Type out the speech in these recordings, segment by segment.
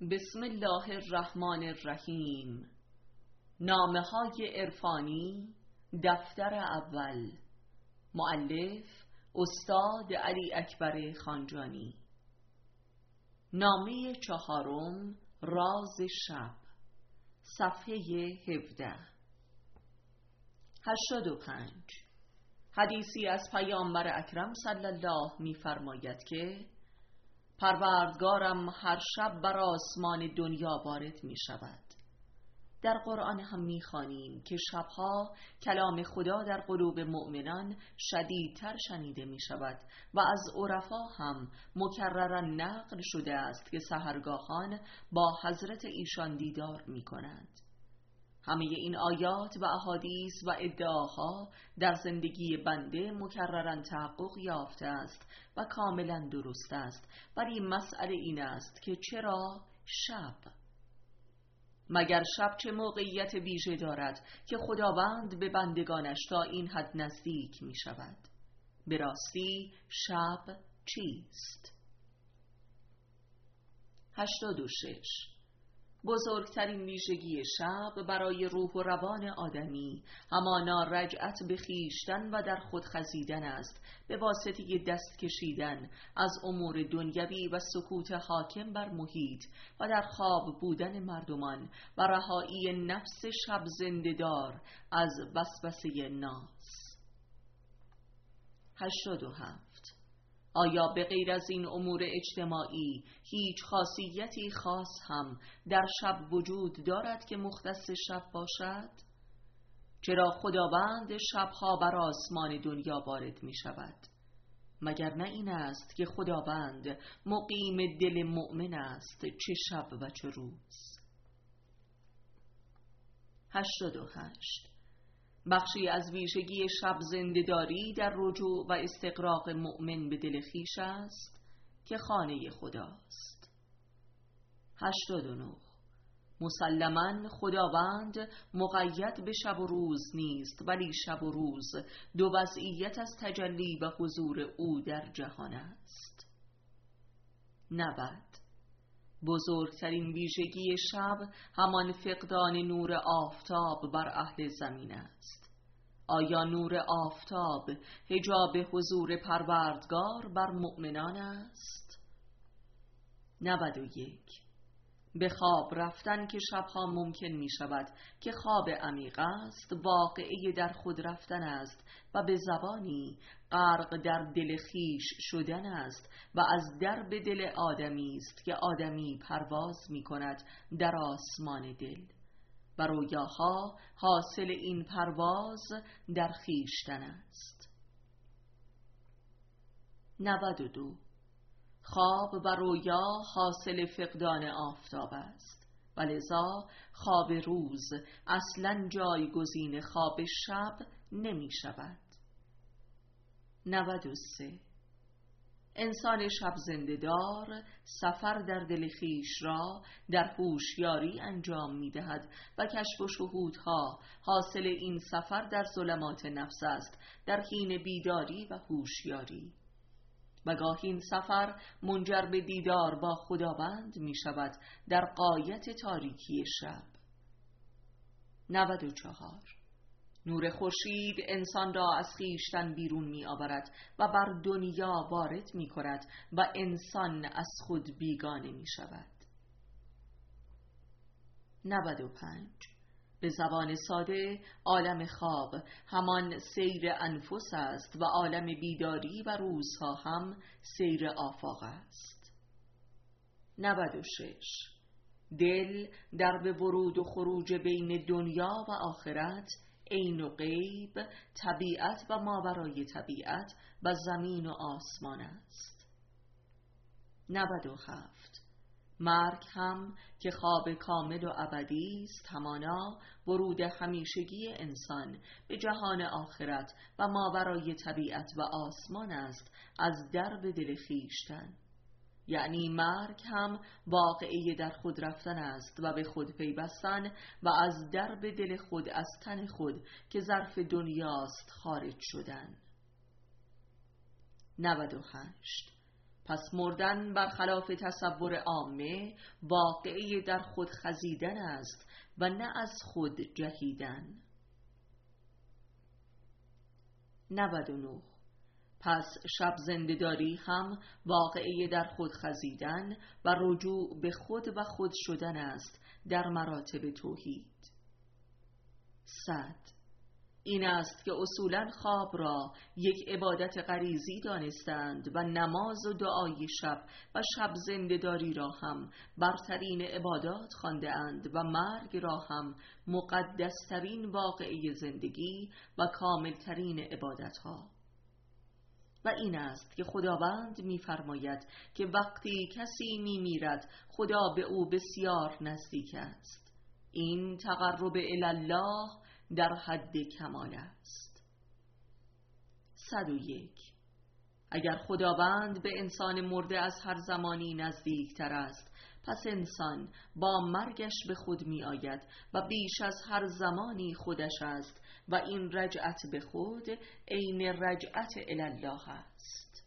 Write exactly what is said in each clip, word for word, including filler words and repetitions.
بسم الله الرحمن الرحیم. نامه های عرفانی، دفتر اول. مؤلف استاد علی اکبر خانجانی. نامه چهارم، راز شب، صفحه هفده. هشتاد و پنج. حدیثی از پیامبر اکرم صلی الله می فرماید که پروردگارم هر شب بر آسمان دنیا وارد می شود. در قرآن هم می خوانیم که شبها کلام خدا در قلوب مؤمنان شدیدتر شنیده می شود و از عرفا هم مکررا نقل شده است که سحرگاهان با حضرت ایشان دیدار می کنند. همه این آیات و احادیث و ادعاها در زندگی بنده مکررا تحقق یافته است و کاملا درست است، ولی مسئله این است که چرا شب؟ مگر شب چه موقعیت ویژه دارد که خداوند به بندگانش تا این حد نزدیک می شود؟ به راستی شب چیست؟ هشتاد و شش. بزرگترین ویژگی شب برای روح و روان آدمی همانا رجعت به خویشتن و در خود خزیدن است، به واسطه دست کشیدن از امور دنیوی و سکوت حاکم بر محیط و در خواب بودن مردمان و رهایی نفس شب زنده‌دار از وسوسه ناس. هشتاد و هفت. آیا به غیر از این امور اجتماعی هیچ خاصیتی خاص هم در شب وجود دارد که مختص شب باشد؟ چرا خداوند شبها بر آسمان دنیا وارد می شود؟ مگر نه این است که خداوند مقیم دل مؤمن است، چه شب و چه روز؟ هشتاد و هشت. بخشی از ویژگی شب زنده‌داری در رجوع و استقراق مؤمن به دل خویش است که خانه خداست. هشتاد و نه. مسلماً خداوند مقید به شب و روز نیست، ولی شب و روز دو وضعیت از تجلی و حضور او در جهان است. نود. بزرگترین ویژگی شب همان فقدان نور آفتاب بر اهل زمین است. آیا نور آفتاب حجاب حضور پروردگار بر مؤمنان است؟ نود و یک. به خواب رفتن که شبها ممکن می شود که خواب عمیق است، واقعه در خود رفتن است و به زبانی غرق در دل خویش شدن است و از درب دل آدمی است که آدمی پرواز می کند در آسمان دل و رویاها حاصل این پرواز در خویشتن است. نود و دو. خواب و رویا حاصل فقدان آفتاب است و لذا خواب روز اصلاً جایگزین خواب شب نمی شود. نود و سه. انسان شب زنده‌دار سفر در دل خویش را در هوشیاری انجام می دهد و کشف و شهودها حاصل این سفر در ظلمات نفس است، در حین بیداری و هوشیاری. و گاهی این سفر منجر به دیدار با خداوند می شود در غایت تاریکی شب. نود و چهار. نور خورشید انسان را از خویشتن بیرون می آورد و بر دنیا وارد می کند و انسان از خود بیگانه می شود. نود و پنج. به زبان ساده عالم خواب همان سیر انفس است و عالم بیداری و روزها هم سیر آفاق است. نود و شش. دل در به ورود و خروج بین دنیا و آخرت، عین و غیب، طبیعت و ماورای طبیعت و زمین و آسمان است. نود و هفت. مرگ هم که خواب کامل و ابدی است، همانا ورود همیشگی انسان به جهان آخرت و ماورای طبیعت و آسمان است از درب دل خویشتن. یعنی مرگ هم واقعه در خود رفتن است و به خود پیوستن و از درب دل خود، از تن خود که ظرف دنیاست، خارج شدن. نود و هشت. پس مردن برخلاف تصور عامه واقعی در خود خزیدن است و نه از خود جهیدن. نود و نه. پس شب زنده‌داری هم واقعی در خود خزیدن و رجوع به خود و خود شدن است در مراتب توحید. صد. این است که اصولاً خواب را یک عبادت غریزی دانستند و نماز و دعای شب و شب زنده‌داری را هم برترین عبادات خوانده اند و مرگ را هم مقدسترین واقعه زندگی و کاملترین عبادتها. و این است که خداوند می‌فرماید که وقتی کسی می‌میرد خدا به او بسیار نزدیک است. این تقرب الی الله در حد کمال است. صد و یک. اگر خداوند به انسان مرده از هر زمانی نزدیکتر است، پس انسان با مرگش به خود می آید و بیش از هر زمانی خودش است و این رجعت به خود عین رجعت الی الله است.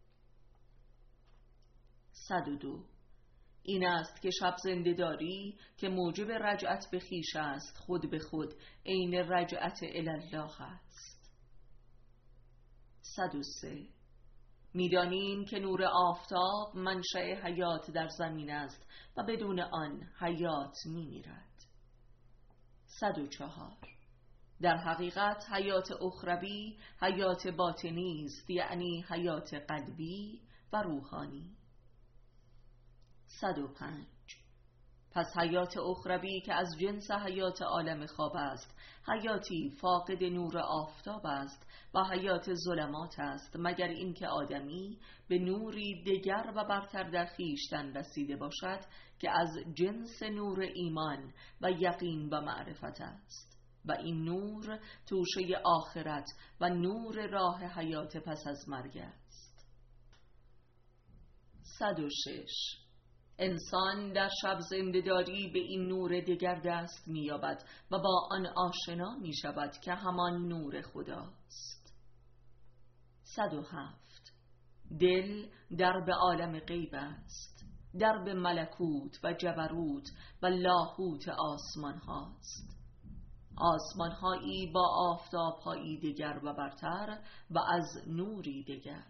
صد و دو. این است که شب زنده‌داری که موجب رجعت به خویش است خود به خود عین رجعت الی الله است. صد و سه. می‌دانیم که نور آفتاب منشأ حیات در زمین است و بدون آن حیات می‌میرد. صد و چهار. در حقیقت حیات اخروی حیات باطنی است، یعنی حیات قلبی و روحانی. صد و پنج. پس حیات اخروی که از جنس حیات عالم خواب است حیاتی فاقد نور آفتاب است و حیات ظلمات است، مگر اینکه آدمی به نوری دگر و برتر در خویشتن رسیده باشد که از جنس نور ایمان و یقین و معرفت است و این نور توشه آخرت و نور راه حیات پس از مرگ است. صد و شش. انسان در شب زنده‌داری به این نور دگر دست می‌یابد و با آن آشنا می‌شود که همان نور خداست. صد و هفت. دل در به عالم غیب است، در به ملکوت و جبروت و لاهوت آسمان هاست. آسمان هایی با آفتاب هایی دگر و برتر و از نوری دگر.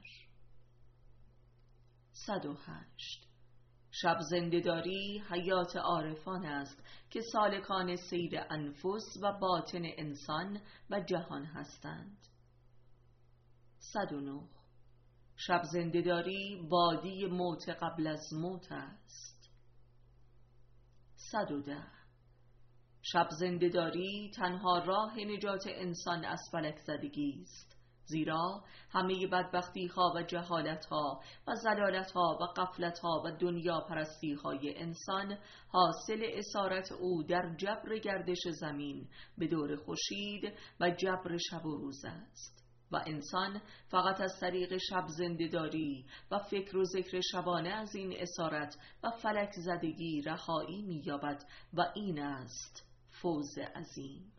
صد و هشت. شب زنده‌داری حیات عارفان است که سالکان سیر انفس و باطن انسان و جهان هستند. صد و نه. شب زنده‌داری وادی موت قبل از موت است. صد و ده. شب زنده‌داری تنها راه نجات انسان از فلک زدگی است، زیرا همه بدبختی ها و جهالت ها و زلالت ها و غفلت ها و دنیا پرستی های انسان حاصل اسارت او در جبر گردش زمین به دور خورشید و جبر شب و روز است و انسان فقط از طریق شب زنده‌داری و فکر و ذکر شبانه از این اسارت و فلک زدگی رهایی می‌یابد و این است فوز عظیم.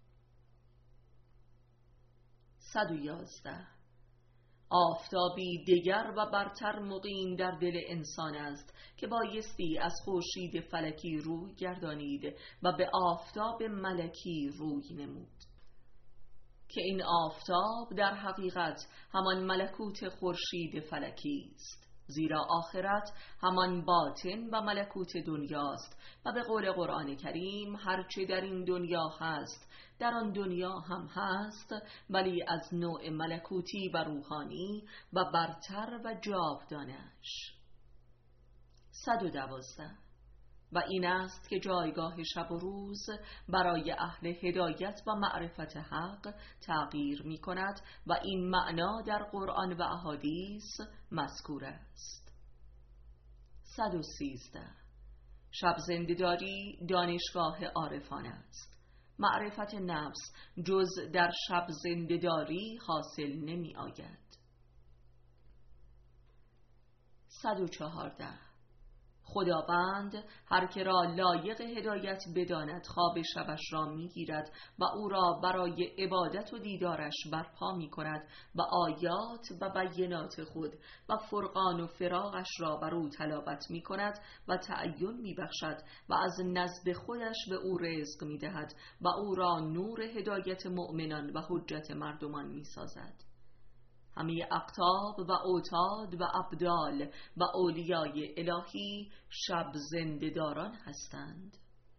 صد و یازده. آفتابی دگر و برتر مقیم در دل انسان است که بایستی از خورشید فلکی روی گردانید و به آفتاب ملکی روی نمود، که این آفتاب در حقیقت همان ملکوت خورشید فلکی است، زیرا آخرت همان باطن و ملکوت دنیاست و به قول قرآن کریم هرچه در این دنیا هست در آن دنیا هم هست، ولی از نوع ملکوتی و روحانی و برتر و جاودانش. صد و دوازده. و این است که جایگاه شب و روز برای اهل هدایت و معرفت حق تغییر می کند و این معنا در قرآن و احادیث مذکور است. صد و سیزده. شب زنده‌داری دانشگاه عارفان است. معرفت نفس جز در شب زنده‌داری حاصل نمی آید. صد و چهارده. خداوند هر که را لایق هدایت بداند خواب شبش را میگیرد و او را برای عبادت و دیدارش برپا می کند و آیات و بینات خود و فرقان و فراقش را بر او تلاوت می کند و تعین می بخشد و از نزد خودش به او رزق می دهد و او را نور هدایت مؤمنان و حجت مردمان می سازد. همه اقطاب و اوتاد و ابدال و اولیای الهی شب زنده‌داران هستند.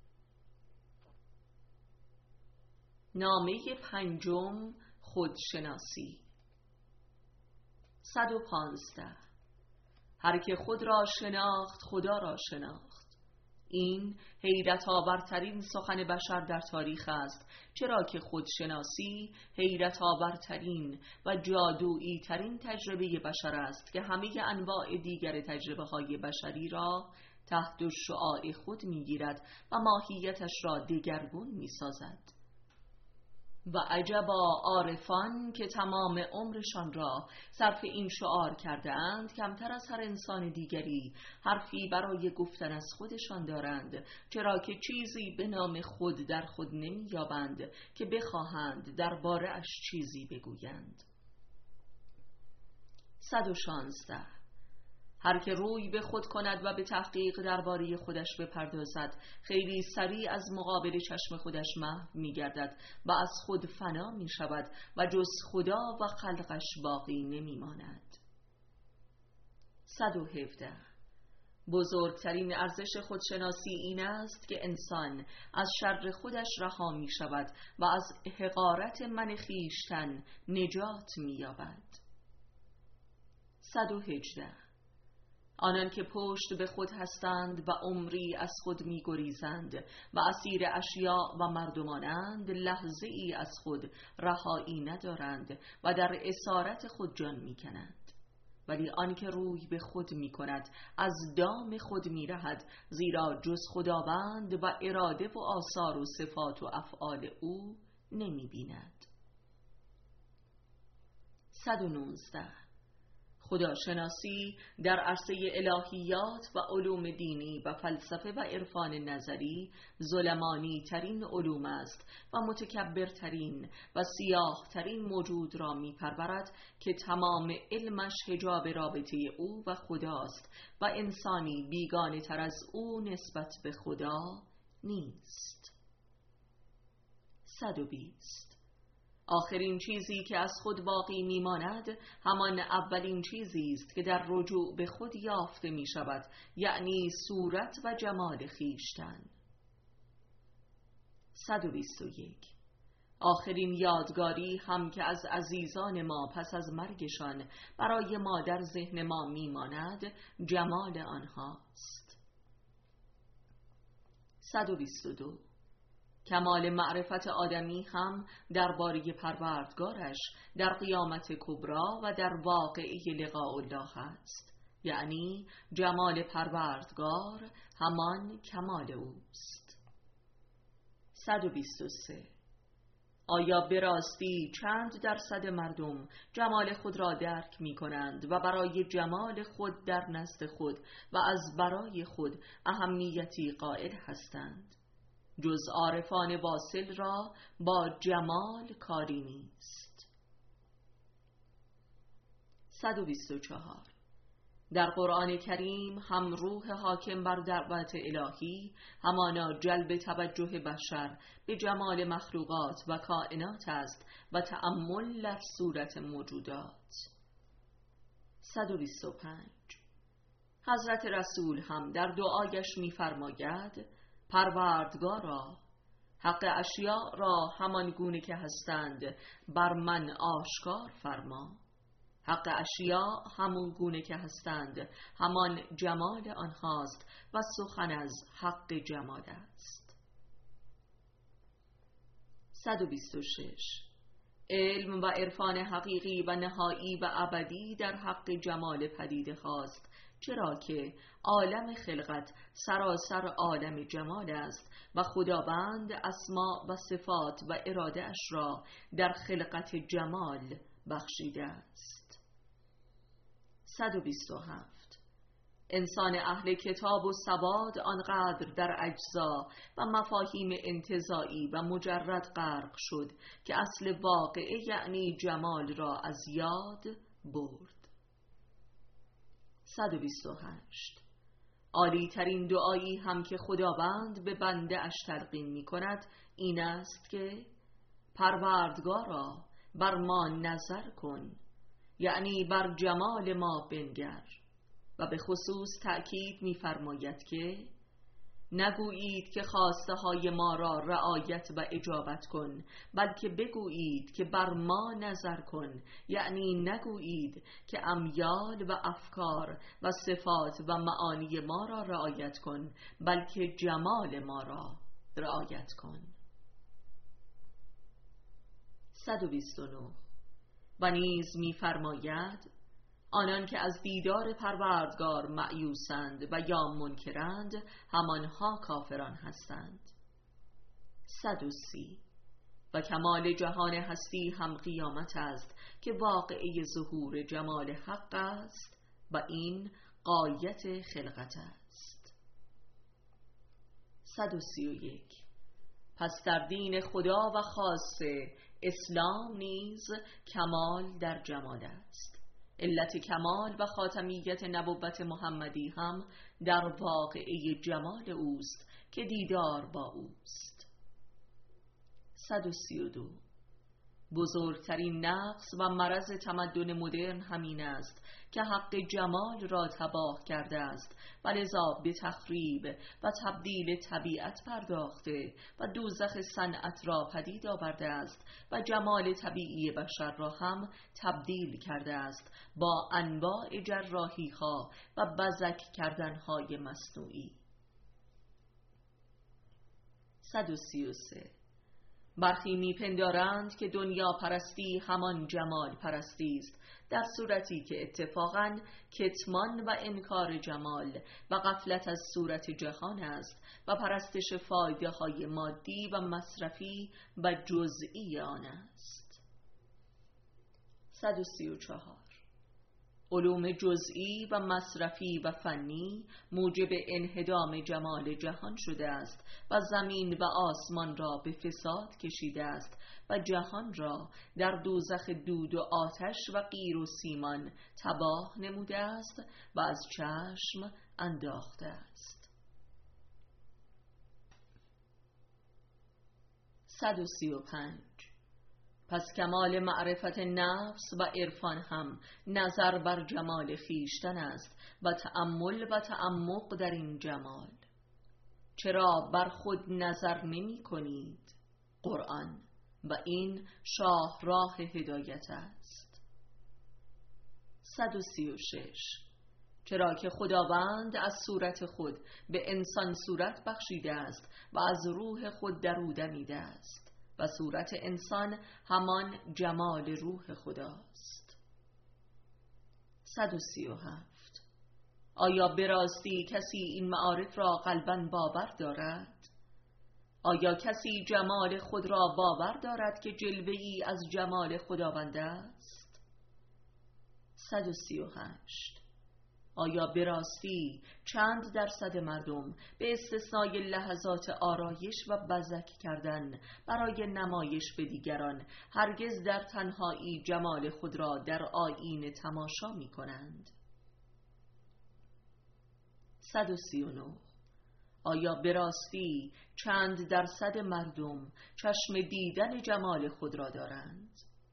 نامه پنجم، خودشناسی. صد و پانزده. هر که خود را شناخت خدا را شناخت. این حیرت آورترین سخن بشر در تاریخ است، چرا که خودشناسی حیرت آورترین و جادویی ترین تجربه بشر است که همه انواع دیگر تجربه های بشری را تحت شعاع خود میگیرد و ماهیتش را دگرگون میسازد. و عجبا عارفان که تمام عمرشان را صرف این شعار کرده اند کمتر از هر انسان دیگری حرفی برای گفتن از خودشان دارند، چرا که چیزی به نام خود در خود نمی یابند که بخواهند درباره اش چیزی بگویند. صد و شانزده. هر که روی به خود کند و به تحقیق درباره خودش بپردازد خیلی سریع از مقابل چشم خودش محو می گردد و از خود فنا می شود و جز خدا و خلقش باقی نمی ماند. صد و هفده. بزرگترین ارزش خودشناسی این است که انسان از شر خودش رها می شود و از حقارت من خویشتن نجات می یابد. صد و هجده. آنان که پشت به خود هستند و عمری از خود می گریزند و اسیر اشیاء و مردمانند لحظه ای از خود رهایی ندارند و در اسارت خود جان می کنند. ولی آن که روی به خود می کند از دام خود می رهد، زیرا جز خداوند و اراده و آثار و صفات و افعال او نمی بیند. صد و نوزده. خداشناسی در عرصه الهیات و علوم دینی و فلسفه و عرفان نظری ظلمانی ترین علوم است و متکبرترین و سیاه ترین موجود را می پرورد که تمام علمش حجاب رابطه او و خداست و انسانی بیگانه تر از او نسبت به خدا نیست. صد و بیست. آخرین چیزی که از خود باقی میماند همان اولین چیزی است که در رجوع به خود یافته می شود، یعنی صورت و جمال خویشتن. صد و بیست و یک. آخرین یادگاری هم که از عزیزان ما پس از مرگشان برای ما در ذهن ما میماند جمال آنهاست. صد و بیست و دو. کمال معرفت آدمی هم درباره پروردگارش در قیامت کبری و در واقعه لقاء الله است، یعنی جمال پروردگار همان کمال اوست. صد و بیست و سه. آیا به راستی چند درصد مردم جمال خود را درک می کنند و برای جمال خود در نزد خود و از برای خود اهمیتی قائل هستند؟ جز عارفان واصل را با جمال کاری نیست. صد و بیست و چهار. در قرآن کریم هم روح حاکم بر دعوت الهی همانا جلب توجه بشر به جمال مخلوقات و کائنات است و تأمل در صورت موجودات. صد و بیست و پنج. حضرت رسول هم در دعایش می‌فرماید: پروردگارا، حق اشیاء را همان گونه که هستند بر من آشکار فرما. حق اشیاء همون گونه که هستند همان جمال آنهاست و سخن از حق جمال است. صد و بیست و شش. علم و عرفان حقیقی و نهایی و ابدی در حق جمال پدیده خواست، چرا که عالم خلقت سراسر عالم جمال است و خداوند اسماء و صفات و اراده اش را در خلقت جمال بخشیده است. صد و بیست و هفت. انسان اهل کتاب و سواد آنقدر در اجزا و مفاهیم انتزاعی و مجرد غرق شد که اصل واقعه یعنی جمال را از یاد برد. صد و بیست و هشت. عالی ترین دعایی هم که خداوند به بنده اش تلقین می کند این است که پروردگارا بر ما نظر کن، یعنی بر جمال ما بنگر. و به خصوص تأکید می فرماید که نگویید که خواسته های ما را رعایت و اجابت کن، بلکه بگویید که بر ما نظر کن، یعنی نگویید که امیال و افکار و صفات و معانی ما را رعایت کن، بلکه جمال ما را رعایت کن. صد و بیست و نه. و نیز می فرماید آنان که از دیدار پروردگار مأیوسند و یا منکرند همانها کافران هستند. صد و سی. و کمال جهان هستی هم قیامت است که واقعه ظهور جمال حق است و این غایت خلقت است. صد و سی و یک. پس در دین خدا و خاص اسلام نیز کمال در جمال است. علت کمال و خاتمیت نبوت محمدی هم در واقعه جمال اوست که دیدار با اوست. صد و سی و دو. بزرگترین نقص و مرض تمدن مدرن همین است که حق جمال را تباه کرده است و لذا به تخریب و تبدیل طبیعت پرداخته و دوزخ صنعت را پدید آورده است و جمال طبیعی بشر را هم تبدیل کرده است با انواع جراحی ها و بزک کردن های مصنوعی. صد و سی و سه. برخی میپندارند که دنیا پرستی همان جمال پرستی است، در صورتی که اتفاقاً کتمان و انکار جمال و غفلت از صورت جهان است و پرستش فایده های مادی و مصرفی و جزئی آن است. صد و سی و چهار. علوم جزئی و مصرفی و فنی موجب انهدام جمال جهان شده است و زمین و آسمان را به فساد کشیده است و جهان را در دوزخ دود و آتش و قیر و سیمان تباه نموده است و از چشم انداخته است. صد و سی و پنج. پس کمال معرفت نفس و عرفان هم نظر بر جمال خیشتن است و تأمل و تعمق در این جمال. چرا بر خود نظر نمی کنید؟ قرآن و این شاهراه هدایت است. صد و سی و شش. چرا که خداوند از صورت خود به انسان صورت بخشیده است و از روح خود در او دمیده است و صورت انسان همان جمال روح خداست. صد و سی و هفت. آیا به راستی کسی این معارف را قلباً باور دارد؟ آیا کسی جمال خود را باور دارد که جلوه‌ای از جمال خداوند است؟ صد و سی و هشت. آیا به راستی چند درصد مردم به استثنای لحظات آرایش و بزک کردن برای نمایش به دیگران هرگز در تنهایی جمال خود را در آیینه تماشا می کنند؟ صد و سی و نه. آیا به راستی چند درصد مردم چشم دیدن جمال خود را دارند؟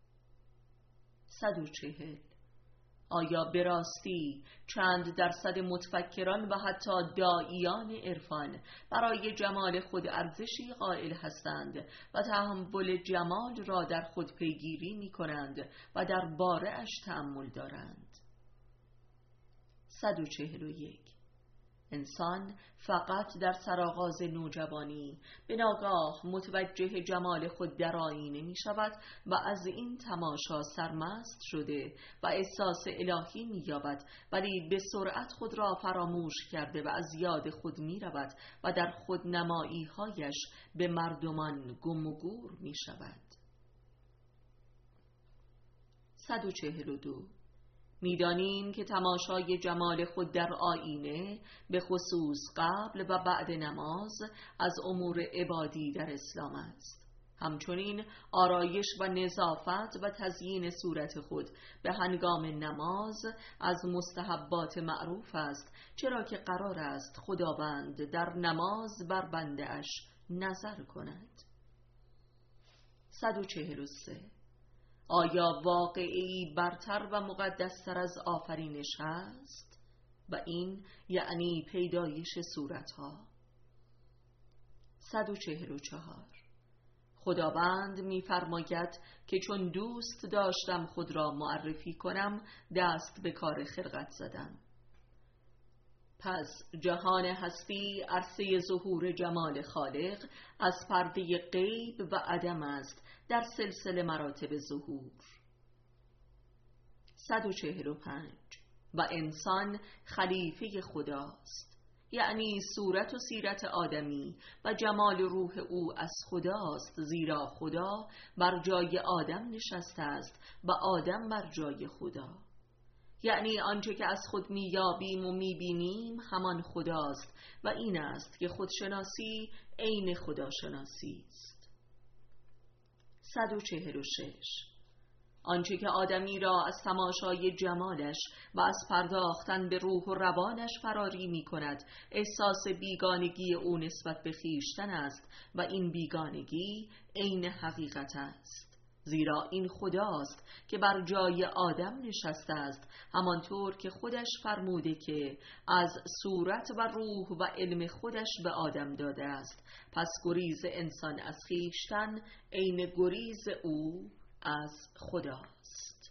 صد و چهل. آیا به راستی چند درصد متفکران و حتی داعیان عرفان برای جمال خود ارزشی قائل هستند و تحول جمال را در خود پیگیری می کنند و در باره اش تأمل دارند؟ صد و چهل و یک. انسان فقط در سرآغاز نوجوانی به ناگاه متوجه جمال خود در آیینه می شود و از این تماشا سرمست شده و احساس الهی می یابد، ولی به سرعت خود را فراموش کرده و از یاد خود می رود و در خود نمایی هایش به مردمان گم و گور می شود. صد و چهل و دو. می‌دانیم که تماشای جمال خود در آینه به خصوص قبل و بعد نماز از امور عبادی در اسلام است. همچنین آرایش و نظافت و تزیین صورت خود به هنگام نماز از مستحبات معروف است، چرا که قرار است خداوند در نماز بر بنده اش نظر کند. صد و چهل و سه. آیا واقعی برتر و مقدستر از آفرینش هست؟ و این یعنی پیدایش صورتها. صد و چهل و چهار. خداوند می‌فرماید که چون دوست داشتم خود را معرفی کنم، دست به کار خلقت زدم. پس جهان هستی عرصه ظهور جمال خالق از پرده غیب و عدم است در سلسله مراتب ظهور. صد و چهل و پنج. و انسان خلیفه خداست، یعنی صورت و سیرت آدمی و جمال روح او از خداست، زیرا خدا بر جای آدم نشسته است و آدم بر جای خدا. یعنی آنچه که از خود میابیم و میبینیم همان خداست و این است که خودشناسی عین خداشناسی است. صد و چهل و شش. آنچه که آدمی را از تماشای جمالش و از پرداختن به روح و روانش فراری می کند، احساس بیگانگی او نسبت به خویشتن است و این بیگانگی عین حقیقت است، زیرا این خداست که بر جای آدم نشسته است، همانطور که خودش فرموده که از صورت و روح و علم خودش به آدم داده است. پس گریز انسان از خویشتن عین گریز او از خداست.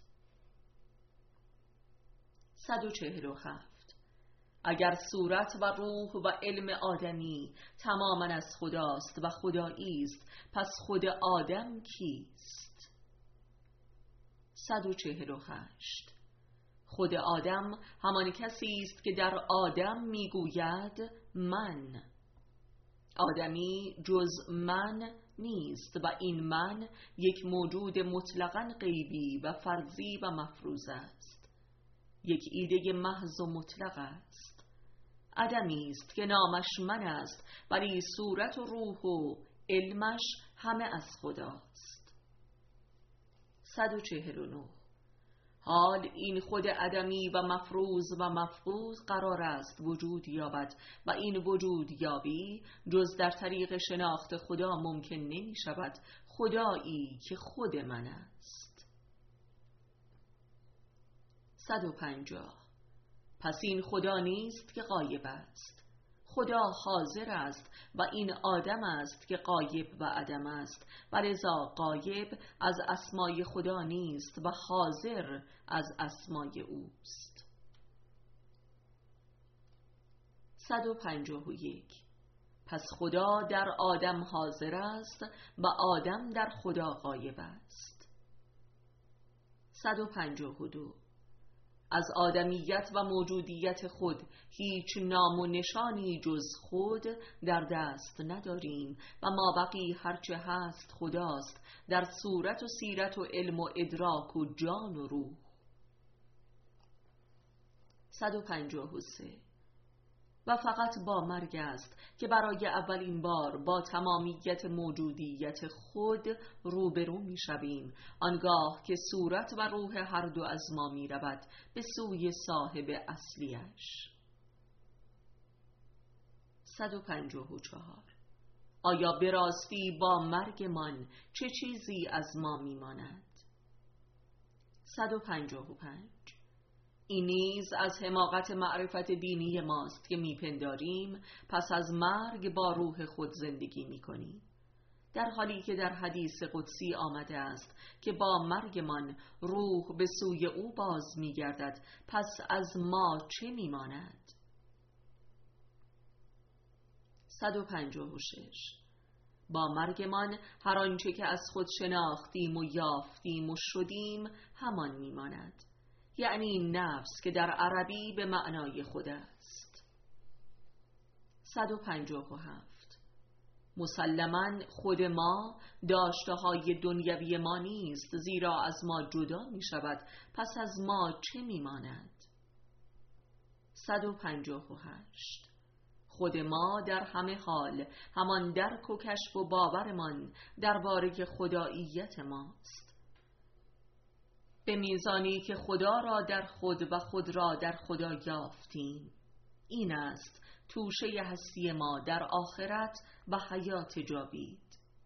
صد و چهل و هفت. اگر صورت و روح و علم آدمی تماما از خداست و خدایی است، پس خود آدم کیست؟ صد و چهل و هشت. خود آدم همان کسی است که در آدم میگوید من. آدمی جز من نیست و این من یک موجود مطلقاً غیبی و فرضی و مفروض است، یک ایده محض و مطلق است. آدمی است که نامش من است، ولی صورت و روح و علمش همه از خداست. صد و چهل و نه. حال این خود عدمی و مفروض و مفقود قرار است وجود یابد و این وجود یابی جز در طریق شناخت خدا ممکن نمی شود، خدایی که خود من است. صد و پنجاه. پس این خدا نیست که غایب است، خدا حاضر است و این آدم است که غایب و عدم است، و لذا غایب از اسمای خدا نیست و حاضر از اسمای اوست. صد و پنجاه و یک. پس خدا در آدم حاضر است و آدم در خدا غایب است. صد و پنجاه و دو. از آدمیت و موجودیت خود هیچ نام و نشانی جز خود در دست نداریم و مابقی هرچه هست خداست در صورت و سیرت و علم و ادراک و جان و روح. صد و پنجاه و سه. و فقط با مرگ است که برای اولین بار با تمامیت موجودیت خود روبرو می شویم، آنگاه که صورت و روح هر دو از ما می رود به سوی صاحب اصلیش. صد و پنجاه و چهار. آیا به راستی با مرگمان چه چیزی از ما می ماند؟ صد و پنجاه و پنج. این نیز از حماقت معرفت دینی ماست که میپنداریم پس از مرگ با روح خود زندگی میکنیم، در حالی که در حدیث قدسی آمده است که با مرگمان روح به سوی او باز میگردد، پس از ما چه میماند؟ صد و پنجاه و شش. با مرگمان هر آنچه که از خود شناختیم و یافتیم و شدیم همان میماند، یعنی نفس که در عربی به معنای خود است. صد و پنجاه و هفت. مسلماً خود ما داشته های دنیوی ما نیست، زیرا از ما جدا می شود، پس از ما چه می ماند؟ صد و پنجاه و هشت. خود ما در همه حال همان درک و کشف و باورمان درباره خداییت ماست، به میزانی که خدا را در خود و خود را در خدا یافتیم. این است توشه هستی ما در آخرت و حیات جاوید.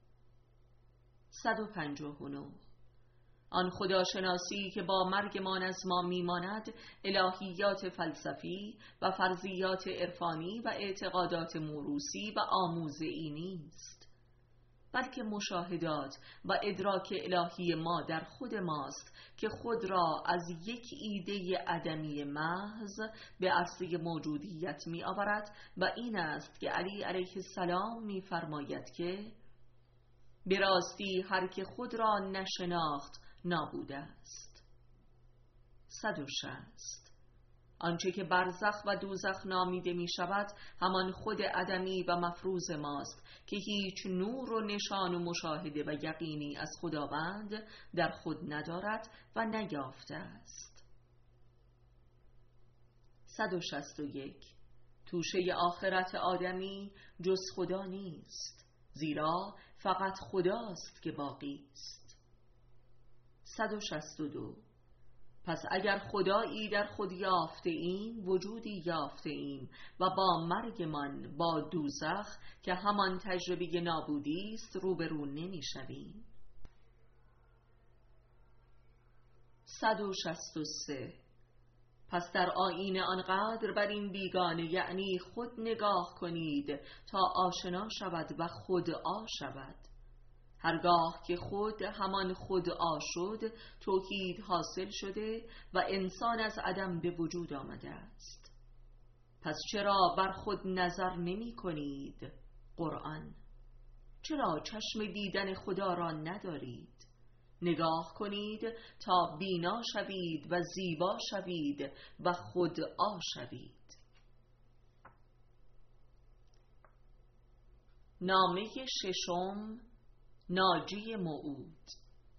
صد و پنجاه و نه. آن خداشناسی که با مرگمان از ما میماند الهیات فلسفی و فرضیات عرفانی و اعتقادات موروثی و آموزه‌ای نیست، بلکه مشاهدات و ادراک الهی ما در خود ماست که خود را از یک ایده عدمی محض به عرصه موجودیت می آورد و این است که علی علیه السلام می فرماید که به راستی هر که خود را نشناخت نابود است. صد و شصت. آنچه که برزخ و دوزخ نامیده می شود همان خود عدمی و مفروض ماست که هیچ نور و نشان و مشاهده و یقینی از خداوند در خود ندارد و نیافته است. صد و شصت و یک. توشه آخرت آدمی جز خدا نیست، زیرا فقط خداست که باقی است. صد و شصت و دو. پس اگر خدایی در خود یافته ایم، وجودی یافته ایم و با مرگمان با دوزخ که همان تجربه نابودی است روبرو نمی شویم. صد و شصت و سه. پس در آیین آنقدر بر این بیگانه یعنی خود نگاه کنید تا آشنا شود و خود آ شود. هرگاه که خود همان خود آ شد توحید حاصل شده و انسان از عدم به وجود آمده است. پس چرا بر خود نظر نمی کنید؟ قرآن. چرا چشم دیدن خدا را ندارید؟ نگاه کنید تا بینا شوید و زیبا شوید و خود آ شوید. نامه ششم، ناجی موعود.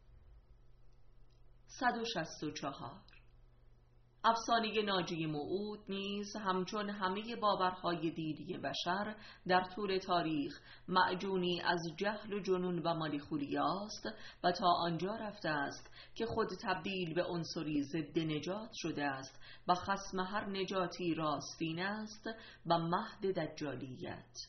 صد و شصت و چهار. افسانه ناجی موعود نیز همچون همه باورهای دینی بشر در طول تاریخ معجونی از جهل و جنون و مالیخولی است و تا آنجا رفته است که خود تبدیل به عنصری ضد نجات شده است و خصم هر نجاتی راستین است و مهد دجالیت.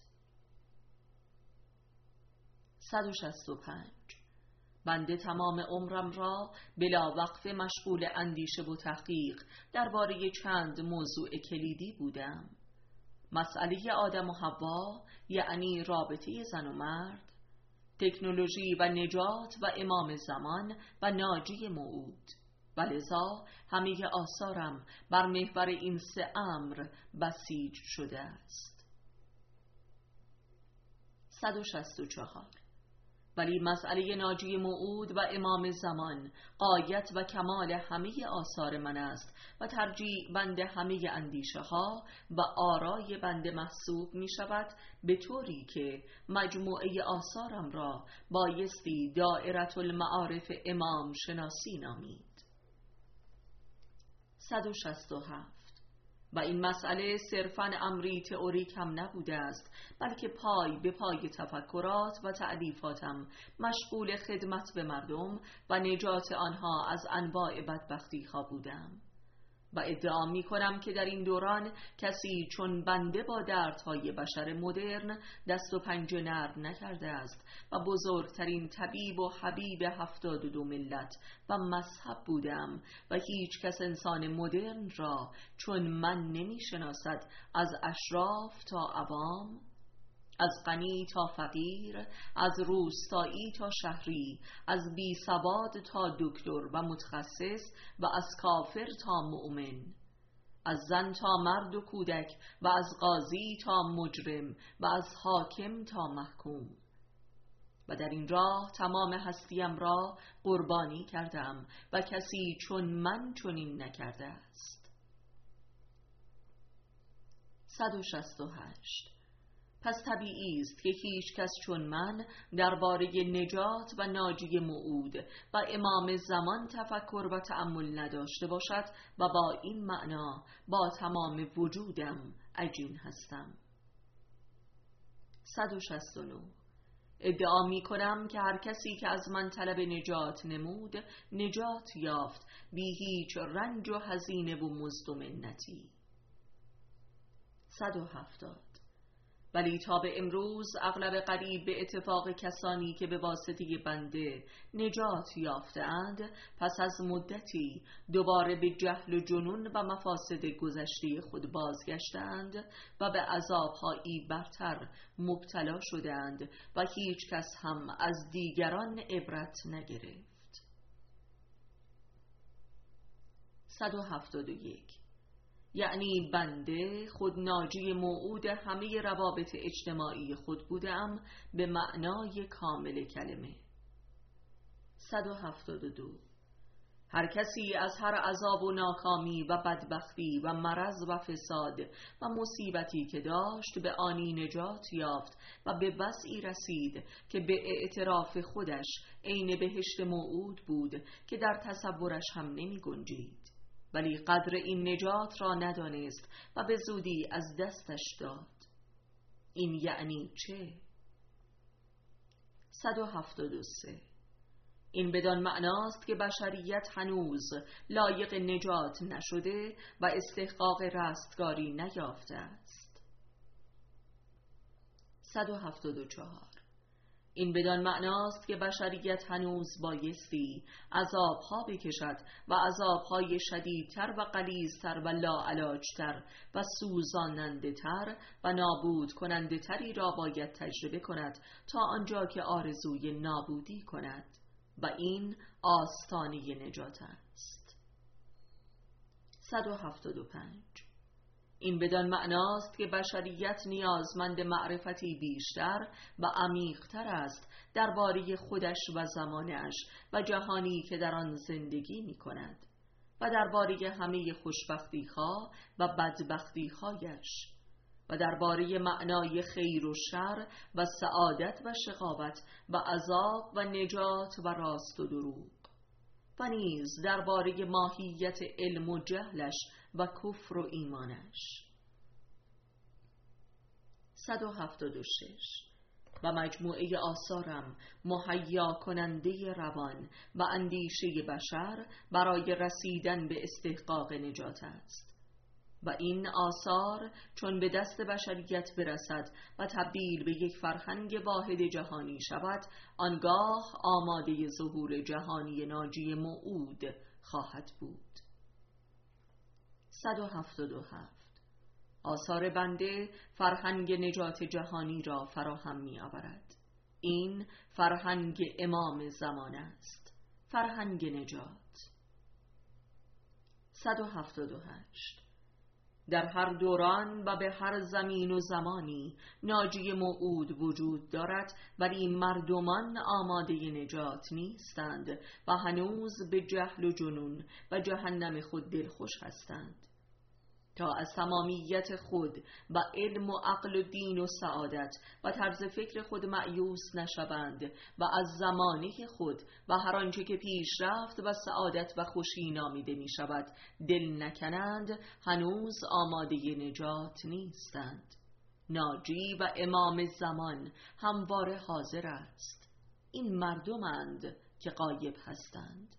صد و شصت و پنج. بنده تمام عمرم را بلا وقف مشغول اندیشه و تحقیق درباره چند موضوع کلیدی بودم: مسئله آدم و حوا یعنی رابطه زن و مرد، تکنولوژی و نجات و امام زمان و ناجی موعود، و لذا همه آثارم بر محور این سه امر بسیج شده است. صد و شصت و چهار. ولی مسئله ناجی موعود و امام زمان غایت و کمال همه آثار من است و ترجیح بنده همه اندیشه ها و آرای بنده محسوب می شود، به طوری که مجموعه آثارم را بایستی دائرة المعارف امام شناسی نامید. صد و شصت و هفت. و این مسئله صرفاً امری تئوریک هم نبوده است، بلکه پای به پای تفکرات و تألیفاتم مشغول خدمت به مردم و نجات آنها از انواع بدبختی ها بودم و ادعا می کنم که در این دوران کسی چون بنده با دردهای بشر مدرن دست و پنجه نرم نکرده است و بزرگترین طبیب و حبیب هفتاد و دو ملت و مذهب بودم و هیچ کس انسان مدرن را چون من نمی شناسد، از اشراف تا عوام، از غنی تا فقیر، از روستایی تا شهری، از بی سواد تا دکتر و متخصص و از کافر تا مؤمن، از زن تا مرد و کودک و از قاضی تا مجرم و از حاکم تا محکوم، و در این راه تمام هستیم را قربانی کردم و کسی چون من چنین نکرده است. صد و شصت و هشت. پس طبیعی است که هیچ کس چون من درباره نجات و ناجی موعود و امام زمان تفکر و تأمل نداشته باشد و با این معنا با تمام وجودم عجین هستم. صد و شصت و نه. ادعا می کنم که هر کسی که از من طلب نجات نمود نجات یافت بی هیچ رنج و هزینه و مزد و منتی. صد و هفتاد. ولی تا به امروز اغلب قریب به اتفاق کسانی که به واسطه بنده نجات یافتند پس از مدتی دوباره به جهل و جنون و مفاسد گذشته خود بازگشتند و به عذابهایی برتر مبتلا شدند و هیچ کس هم از دیگران عبرت نگرفت. صد و هفتاد و یک. یعنی بنده خود ناجی موعود همه روابط اجتماعی خود بودم به معنای کامل کلمه. صد و هفتاد و دو. هر کسی از هر عذاب و ناکامی و بدبختی و مرض و فساد و مصیبتی که داشت به آنی نجات یافت و به وضعی رسید که به اعتراف خودش عین بهشت موعود بود که در تصورش هم نمی گنجید، ولی قدر این نجات را ندانست و به زودی از دستش داد. این یعنی چه؟ صد و هفتاد و سه. این بدان معناست که بشریت هنوز لایق نجات نشده و استحقاق رستگاری نیافته است. صد و هفتاد و چهار. این بدان معناست که بشریت هنوز بایستی عذابها بکشد و عذابهای شدیدتر و غلیظتر و لاعلاجتر و سوزاننده تر و نابود کننده تری را باید تجربه کند تا آنجا که آرزوی نابودی کند و این آستانه نجات است. صد و هفتاد و پنج. این بدان معناست که بشریت نیازمند معرفتی بیشتر و عمیق‌تر است درباره خودش و زمانش و جهانی که در آن زندگی می کند و درباره همه خوشبختی‌ها و بدبختی‌هایش و درباره معنای خیر و شر و سعادت و شقاوت و عذاب و نجات و راست و دروغ و نیز درباره ماهیت علم و جهلش و کفر و ایمانش. صد و هفتاد و شش. و مجموعه آثارم مهیا کننده روان و اندیشه بشر برای رسیدن به استحقاق نجات است و این آثار چون به دست بشریت برسد و تبدیل به یک فرهنگ واحد جهانی شود آنگاه آماده ظهور جهانی ناجی موعود خواهد بود. صد و هفتاد و هفت. آثار بنده فرهنگ نجات جهانی را فراهم می آورد. این فرهنگ امام زمان است، فرهنگ نجات. صد و هفتاد و هشت. در هر دوران و به هر زمین و زمانی ناجی موعود وجود دارد ولی مردمان آماده نجات نیستند و هنوز به جهل و جنون و جهنم خود دلخوش هستند تا از تمامیت خود و علم و عقل و دین و سعادت و طرز فکر خود مأیوس نشوند و از زمانه خود و هر آنچه که پیش رفت و سعادت و خوشی نامیده می شود دل نکنند هنوز آماده نجات نیستند. ناجی و امام زمان همواره حاضر است. این مردمند که غایب هستند.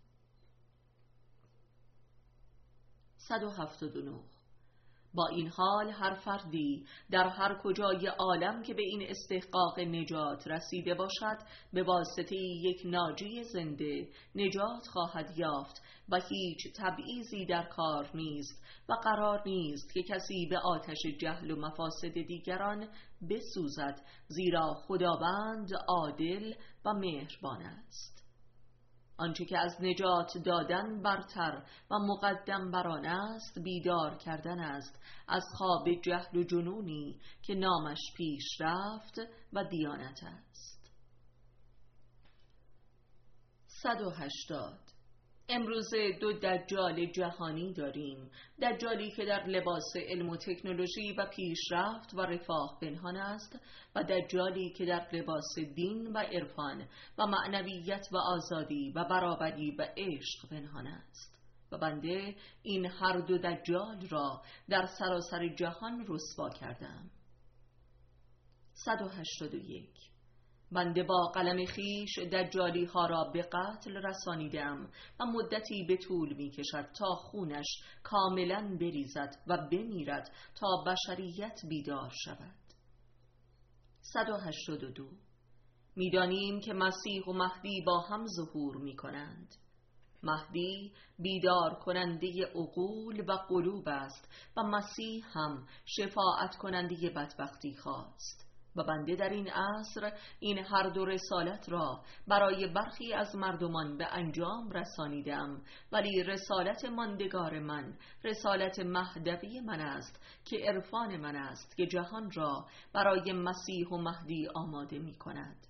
صد و هفتاد و نه. با این حال هر فردی در هر کجای عالم که به این استحقاق نجات رسیده باشد به واسطه یک ناجی زنده نجات خواهد یافت و هیچ تبعیضی در کار نیست و قرار نیست که کسی به آتش جهل و مفاسد دیگران بسوزد، زیرا خداوند عادل و مهربان است. آنچه که از نجات دادن برتر و مقدم بر آن است بیدار کردن است از خواب جهل و جنونی که نامش پیش رفت و دیانت است. صد و هشتاد. امروزه دو دجال جهانی داریم، دجالی که در لباس علم و تکنولوژی و پیشرفت و رفاه پنهان است و دجالی که در لباس دین و عرفان و معنویت و آزادی و برابری و عشق پنهان است و بنده این هر دو دجال را در سراسر جهان رسوا کردم. صد و هشتاد و یک. بنده با قلم خیش دجالی ها را به قتل رسانیدم و مدتی به طول می کشد تا خونش کاملا بریزد و بمیرد تا بشریت بیدار شود. صد و هشتاد و دو. می دانیم که مسیح و مهدی با هم ظهور می کنند. مهدی بیدار کننده عقول و قلوب است و مسیح هم شفاعت کننده بدبختی خواست و بنده در این عصر این هر دو رسالت را برای برخی از مردمان به انجام رسانیدم، ولی رسالت ماندگار من رسالت مهدوی من است که عرفان من است که جهان را برای مسیح و مهدی آماده می کند.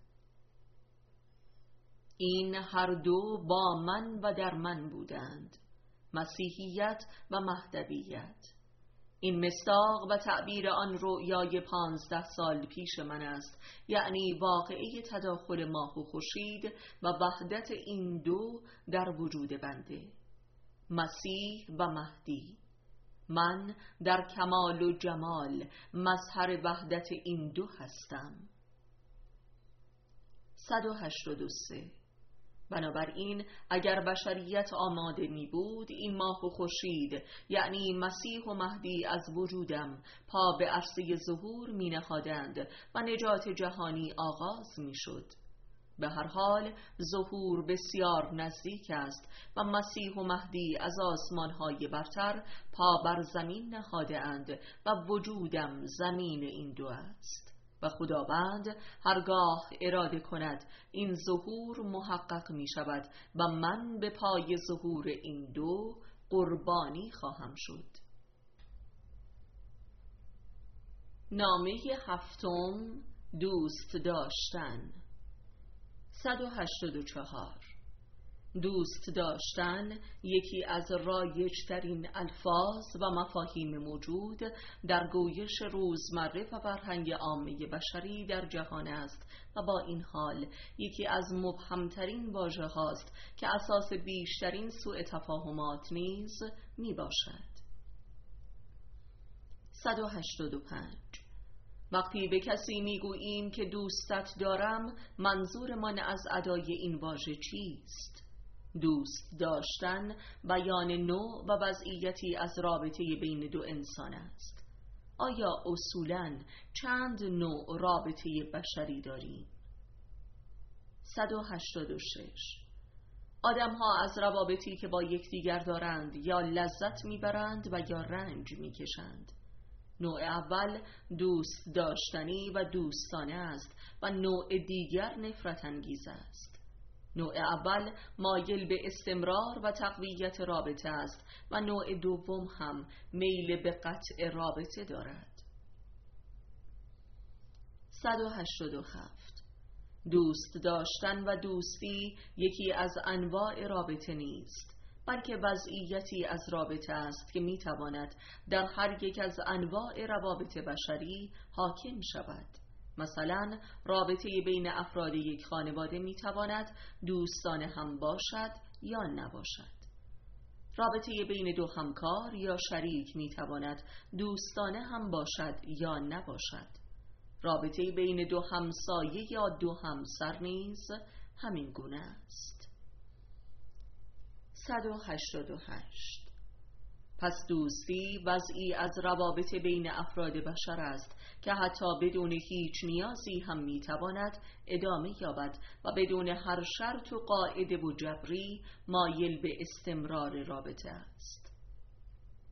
این هر دو با من و در من بودند، مسیحیت و مهدویت. این مصداق و تعبیر آن رؤیای پانزده سال پیش من است، یعنی واقعه تداخل ماه و خورشید و وحدت این دو در وجود بنده، مسیح و مهدی. من در کمال و جمال مظهر وحدت این دو هستم. صد و هشتاد و سه. بنابراین اگر بشریت آماده می بود، این ماه و خورشید یعنی مسیح و مهدی از وجودم پا به عرصه ظهور می نهادند و نجات جهانی آغاز می شد. به هر حال ظهور بسیار نزدیک است و مسیح و مهدی از آسمان‌های برتر پا بر زمین نهاده اند و وجودم زمین این دو است و خداوند هرگاه اراده کند این ظهور محقق می شود و من به پای ظهور این دو قربانی خواهم شد. نامه هفتم، دوست داشتن. صد و هشتاد و چهار. دوست داشتن یکی از رایج‌ترین الفاظ و مفاهیم موجود در گویش روزمره و فرهنگ عامه بشری در جهان است و با این حال یکی از مبهمترین واژه هاست که اساس بیشترین سوء تفاهمات نیز می باشد. صد و هشتاد و پنج. وقتی به کسی میگوییم که دوستت دارم، منظورمان از ادای این واژه چیست؟ دوست داشتن بیان نوع و وضعیتی از رابطه بین دو انسان است. آیا اصولاً چند نوع رابطه بشری داریم؟ صد و هشتاد و شش. آدم‌ها از روابطی که با یکدیگر دارند یا لذت میبرند و یا رنج میکشند. نوع اول دوست داشتنی و دوستانه است و نوع دیگر نفرت انگیز است. نوع اول مایل به استمرار و تقویت رابطه است و نوع دوم هم میل به قطع رابطه دارد. صد و هشتاد و هفت. دوست داشتن و دوستی یکی از انواع رابطه نیست، بلکه وضعیتی از رابطه است که میتواند در هر یک از انواع روابط بشری حاکم شود. مثلا رابطه بین افراد یک خانواده میتواند دوستانه هم باشد یا نباشد. رابطه بین دو همکار یا شریک میتواند دوستانه هم باشد یا نباشد. رابطه بین دو همسایه یا دو همسر نیز همین گونه است. صد و هشتاد و هشت. پس دوستی وضعی از روابط بین افراد بشر است که حتی بدون هیچ نیازی هم میتواند ادامه یابد و بدون هر شرط و قاعده و جبری مایل به استمرار رابطه است.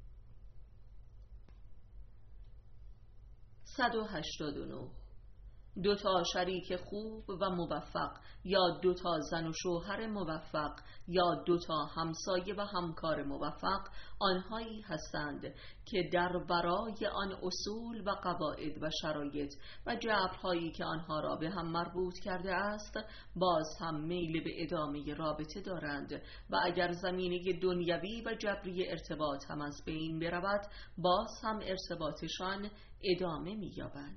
صد و هشتاد و نه. دو تا شریک خوب و موفق، یا دو تا زن و شوهر موفق، یا دو تا همسایه و همکار موفق آنهایی هستند که در برای آن اصول و قواعد و شرایط و جبرهایی که آنها را به هم مربوط کرده است باز هم میل به ادامه رابطه دارند و اگر زمینه دنیوی و جبری ارتباط هم از بین برود باز هم ارتباطشان ادامه می‌یابد.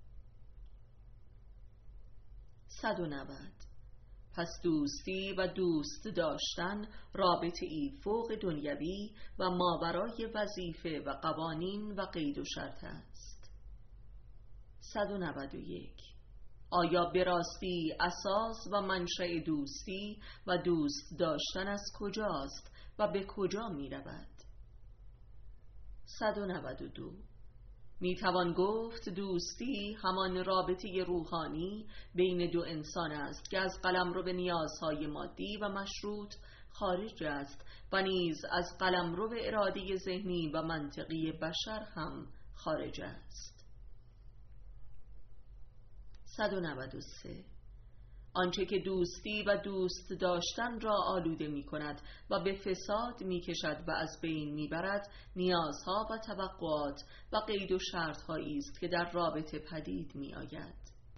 صد و نود. پس دوستی و دوست داشتن رابطه ای فوق دنیوی و ماورای وظیفه و قوانین و قید و شرط است. صد و نود و یک. آیا به راستی اساس و منشأ دوستی و دوست داشتن از کجاست و به کجا می رود؟ صد و نود و دو. می توان گفت دوستی همان رابطه روحانی بین دو انسان است که از قلمرو به نیازهای مادی و مشروط خارج است و نیز از قلمرو به اراده ذهنی و منطقی بشر هم خارج است. صد و نود و سه. آنچه که دوستی و دوست داشتن را آلوده می کند و به فساد می کشد و از بین می برد نیازها و توقعات و قید و شرط هایی است که در رابطه پدید می آید.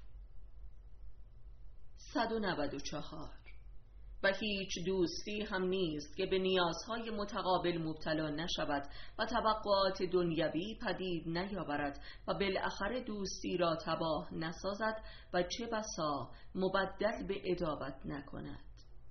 صد و نود و چهار. و هیچ دوستی هم نیست که به نیازهای متقابل مبتلا نشود و توقعات دنیوی پدید نیاورد و بالاخره دوستی را تباه نسازد و چه بسا مبدل به عداوت نکند.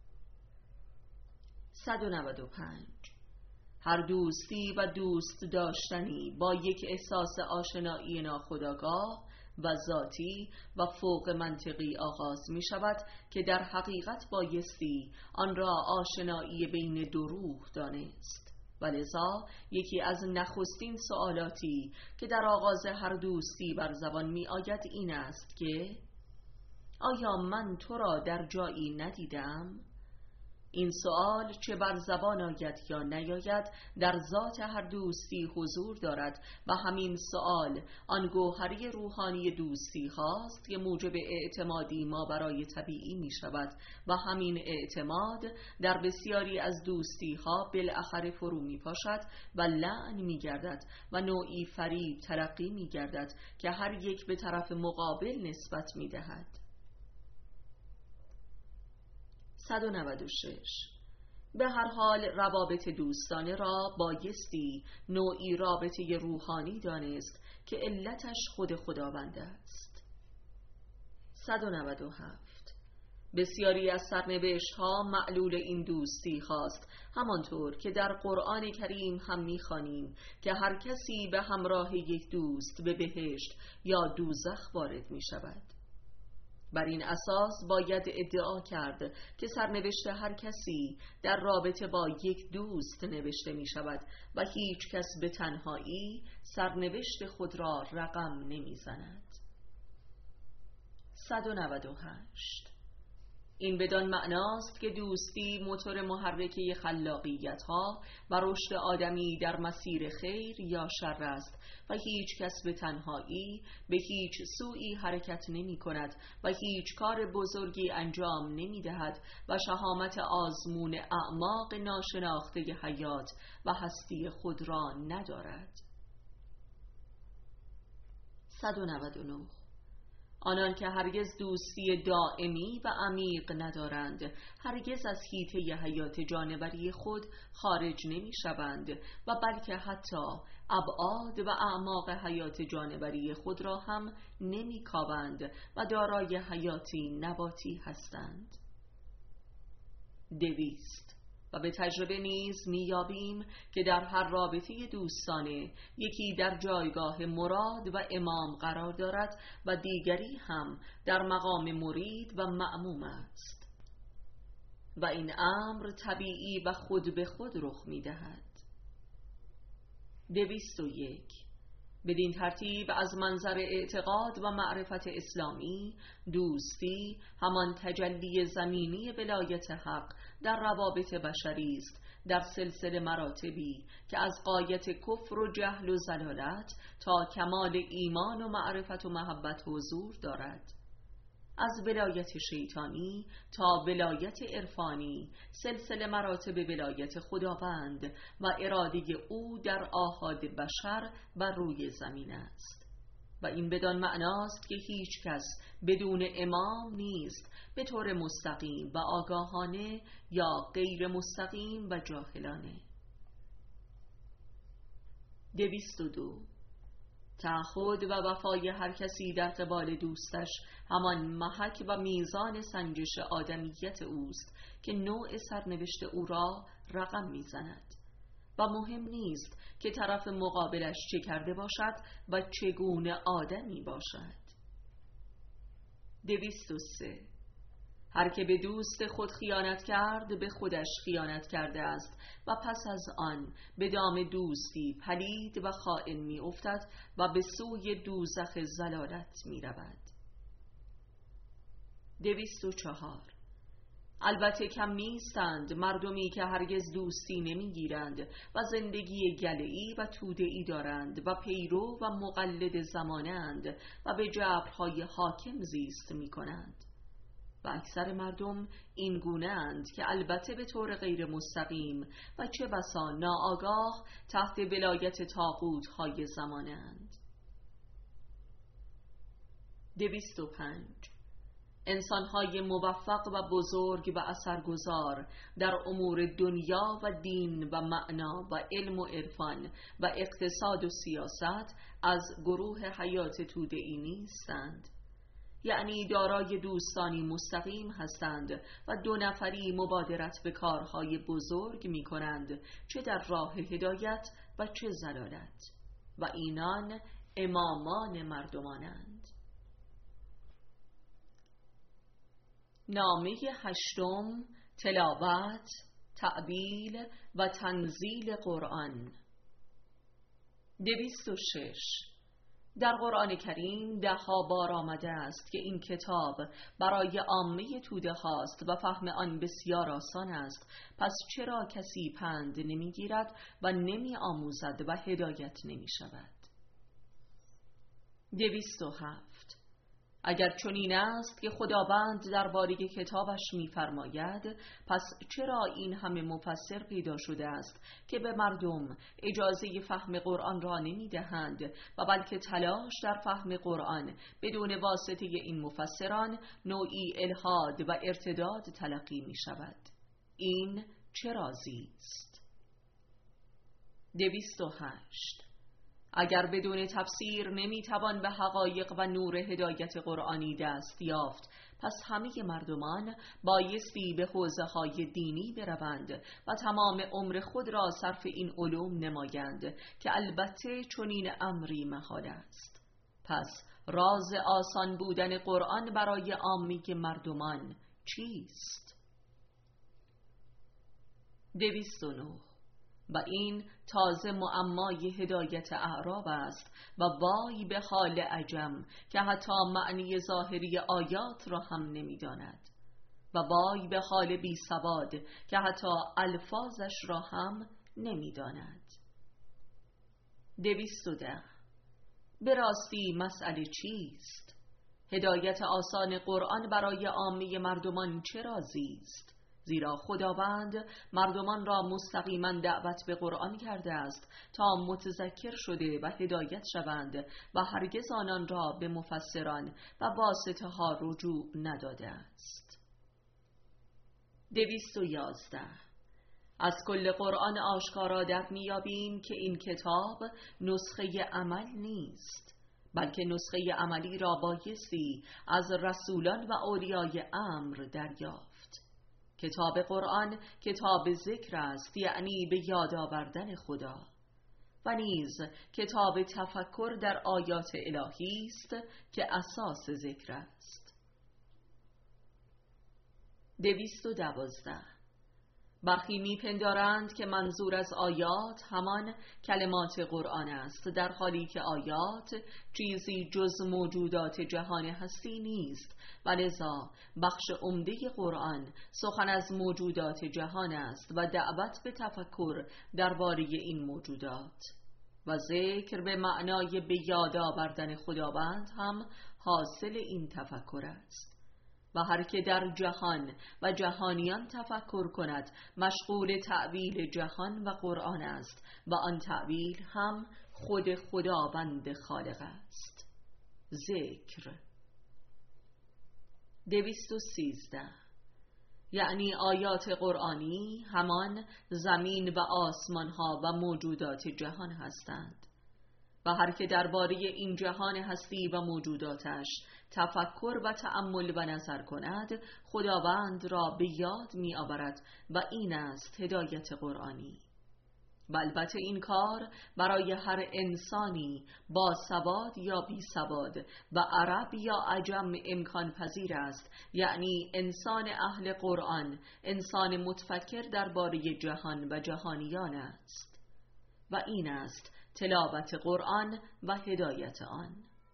صد و نود و پنج. هر دوستی و دوست داشتنی با یک احساس آشنایی ناخودآگاه و ذاتی و فوق منطقی آغاز می شود که در حقیقت بایستی آن را آشنایی بین دو روح دانست و لذا یکی از نخستین سوالاتی که در آغاز هر دوستی بر زبان می آید این است که آیا من تو را در جایی ندیدم؟ این سوال چه بر زبان آید یا نیاید در ذات هر دوستی حضور دارد و همین سوال آن گوهری روحانی دوستی هاست که موجب اعتمادی ماورای طبیعی می شود و همین اعتماد در بسیاری از دوستی ها بالاخره فرو می پاشد و لعن می گردد و نوعی فریب تلقی می گردد که هر یک به طرف مقابل نسبت می دهد. صد و نود و شش. به هر حال روابط دوستانه را بایستی نوعی رابطه روحانی دانست که علتش خود خداوند است. صد و نود و هفت. بسیاری از سرنوشت ها معلول این دوستی خواست، همانطور که در قرآن کریم هم می‌خوانیم که هر کسی به همراه یک دوست به بهشت یا دوزخ وارد می شود. بر این اساس باید ادعا کرد که سرنوشت هر کسی در رابطه با یک دوست نوشته می شود و هیچ کس به تنهایی سرنوشت خود را رقم نمی زند. صد و نود و هشت. این بدان معناست که دوستی موتور محرکه خلاقیت ها و رشد آدمی در مسیر خیر یا شر است و هیچ کس به تنهایی به هیچ سوی حرکت نمی کند و هیچ کار بزرگی انجام نمی دهد و شهامت آزمون اعماق ناشناخته حیات و هستی خود را ندارد. صد و نود و نه. آنان که هرگز دوستی دائمی و عمیق ندارند هرگز از حیطه حیات جانوری خود خارج نمی شوند و بلکه حتی ابعاد و اعماق حیات جانوری خود را هم نمی کاوند و دارای حیاتی نباتی هستند. دویست. و به تجربه نیز می‌یابیم که در هر رابطه دوستانه یکی در جایگاه مراد و امام قرار دارد و دیگری هم در مقام مرید و مأموم است و این امر طبیعی و خود به خود رخ می‌دهد. دویست و یک. بدین ترتیب از منظر اعتقاد و معرفت اسلامی دوستی همان تجلی زمینی ولایت حق در روابط بشری است در سلسله مراتبی که از غایت کفر و جهل و ضلالت تا کمال ایمان و معرفت و محبت حضور دارد. از ولایت شیطانی تا ولایت عرفانی سلسله مراتب ولایت خداوند و اراده او در آحاد بشر بر روی زمین است و این بدان معناست که هیچ کس بدون امام نیست، به طور مستقیم و آگاهانه یا غیر مستقیم و جاهلانه. دویست و دو. تعهد و وفای هر کسی در قبال دوستش همان محک و میزان سنجش آدمیت اوست که نوع سرنوشت او را رقم میزند و مهم نیست که طرف مقابلش چه کرده باشد و چگونه آدمی باشد. دویست و سه. هر که به دوست خود خیانت کرد به خودش خیانت کرده است و پس از آن به دام دوستی پلید و خائن می افتد و به سوی دوزخ ضلالت می رود. دویست و چهار. البته کم نیستند مردمی که هرگز دوستی نمی گیرند و زندگی گله‌ای و توده‌ای دارند و پیرو و مقلد زمانند و به جبرهای حاکم زیست می کنند و اکثر مردم این گونه اند که البته به طور غیر مستقیم و چه بسا ناآگاه تحت ولایت طاغوت های زمانه اند. دویست و پنج. انسان‌های موفق و بزرگ و اثرگذار در امور دنیا و دین و معنا و علم و عرفان و اقتصاد و سیاست از گروه حیات توده‌ای نیستند، یعنی دارای دوستانی مستقیم هستند و دو نفری مبادرت به کارهای بزرگ می کنند، چه در راه هدایت و چه ضلالت، و اینان امامان مردمانند. نامه هشتم. تلاوت، تعبیل و تنزیل قرآن. دویست و شش. در قرآن کریم ده ها بار آمده است که این کتاب برای عامه توده هاست و فهم آن بسیار آسان است، پس چرا کسی پند نمی گیرد و نمی آموزد و هدایت نمی شود؟ دویست و هفت. اگر چنین است که خداوند درباره کتابش می‌فرماید، پس چرا این همه مفسر پیدا شده است که به مردم اجازه فهم قرآن را نمی‌دهند و بلکه تلاش در فهم قرآن بدون واسطه این مفسران نوعی الحاد و ارتداد تلقی می‌شود؟ این چه رازی است؟ دویست و هشت. اگر بدون تفسیر نمیتوان به حقایق و نور هدایت قرآنی دست یافت، پس همه مردمان بایستی به حوزه‌های دینی بروند و تمام عمر خود را صرف این علوم نمایند که البته چنین امری محال است. پس راز آسان بودن قرآن برای عامه مردمان چیست؟ دویست و نه. و این تازه معمای هدایت اعراب است و وای به حال عجم که حتی معنی ظاهری آیات را هم نمی‌داند، و وای به حال بی سواد که حتی الفاظش را هم نمی‌داند. دویست و ده. به راستی مسئله چیست؟ هدایت آسان قرآن برای عامه مردمان چه رازی است؟ زیرا خداوند مردمان را مستقیما دعوت به قرآن کرده است تا متذکر شده و هدایت شوند و هرگز آنان را به مفسران و واسطه ها رجوع نداده است. دویست و یازده. از کل قرآن آشکارا در میابیم که این کتاب نسخه عمل نیست، بلکه نسخه عملی را بایستی از رسولان و اولیای امر دریافت. کتاب قرآن کتاب ذکر است، یعنی به یاد آوردن خدا، و نیز کتاب تفکر در آیات الهی است که اساس ذکر است. دویست و دوازده. برخی میپندارند که منظور از آیات همان کلمات قرآن است، در حالی که آیات چیزی جز موجودات جهان هستی نیست و لذا بخش عمده قرآن سخن از موجودات جهان است و دعوت به تفکر درباره این موجودات، و ذکر به معنای به یاد آوردن خداوند هم حاصل این تفکر است. و هر که در جهان و جهانیان تفکر کند مشغول تأویل جهان و قرآن است و آن تأویل هم خود خداوند خالق است. ذکر دویست و سیزده. یعنی آیات قرآنی همان زمین و آسمان ها و موجودات جهان هستند و هر که درباره این جهان هستی و موجوداتش تفکر و تأمل و نظر کند خداوند را به یاد می آورد و این است هدایت قرآنی. و البته این کار برای هر انسانی با سواد یا بی سواد و عرب یا عجم امکان پذیر است، یعنی انسان اهل قرآن انسان متفکر درباره جهان و جهانیان است و این است تلاوت قرآن و هدایت آن.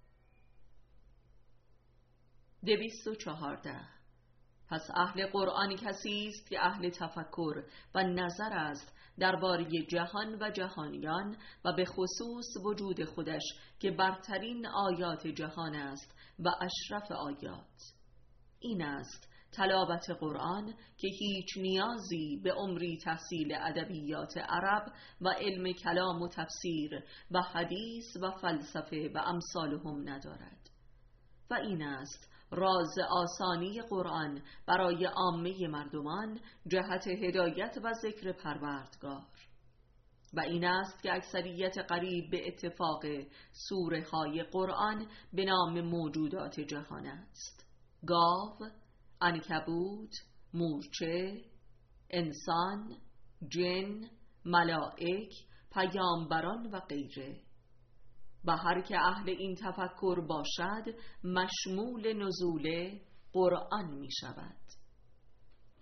دویست و چهارده. پس اهل قرآن کسی است که اهل تفکر و نظر است درباره جهان و جهانیان و به خصوص وجود خودش که برترین آیات جهان است و اشرف آیات. این است تلاوت قرآن که هیچ نیازی به عمری تحصیل ادبیات عرب و علم کلام و تفسیر و حدیث و فلسفه و امثالهم ندارد و این است راز آسانی قرآن برای عامه مردمان جهت هدایت و ذکر پروردگار و این است که اکثریت قریب به اتفاق سوره های قرآن به نام موجودات جهان است: گاو، عنکبوت، مورچه، انسان، جن، ملائک، پیامبران و غیره. و هر که اهل این تفکر باشد مشمول نزول قرآن می شود.